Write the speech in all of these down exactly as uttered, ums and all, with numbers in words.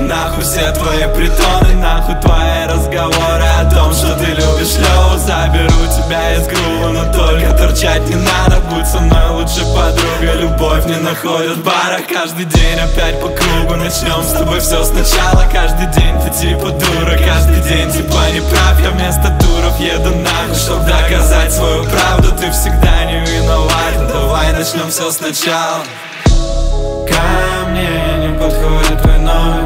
нахуй все твои притоны, нахуй твои разговоры о том, что ты любишь Лёву. Заберу тебя из грува, но только торчать не надо. Будь со мной лучше подруга, любовь не находит в барах. Каждый день опять по кругу, начнем с тобой все сначала. Каждый день ты типа дура, каждый день типа не прав. Я вместо туров еду нахуй, чтоб доказать свою правду. Ты всегда не виноват, давай начнем все сначала. Ко мне не подходит твой номер,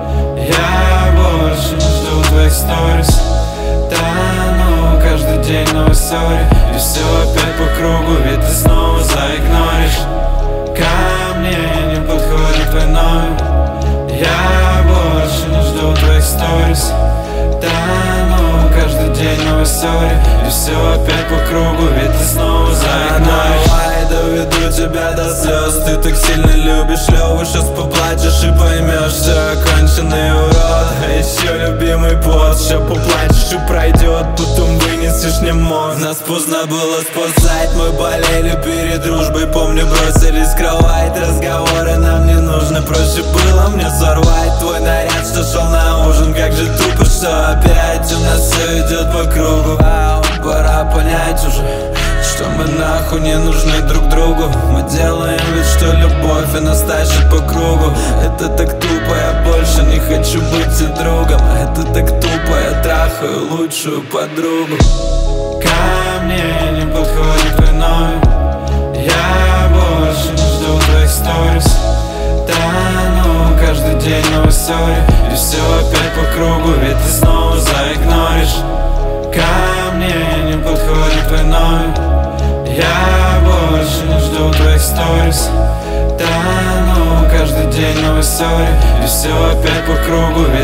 я больше не жду твоих сторис. Тону каждый день новой ссоре, и все опять по кругу, ведь ты снова заигноришь. Ко мне не подходит твой номер, я больше не жду твоих сторис. Тону каждый день новой ссоре, и все опять по кругу, ведь ты снова заигноришь. Доведу тебя до слез, ты так сильно любишь Лёву. Сейчас поплачешь и поймешь, что оконченный урод. А еще любимый пост, сейчас поплачешь и пройдет, потом вынесешь мне мозг. Нас поздно было спасать, мы болели перед дружбой. Помню, бросились в кровать, разговоры нам не нужны. Проще было мне сорвать твой наряд, что шел на ужин. Как же тупо, что опять у нас все идет по кругу. Ау, пора понять уже, что мы нахуй не нужны друг другу. Мы делаем вид, что любовь и нас тащит по кругу. Это так тупо, я больше не хочу быть и другом. Это так тупо, я трахаю лучшую подругу. Ко мне не подходит твой номер, я больше не жду твоих сторис. Тону каждый день новой ссоре, и все опять по кругу, ведь ты снова заигноришь. Ко мне не подходит твой номер, я больше не жду твоих сторис. Тону каждый день новой ссоре, и все опять по кругу,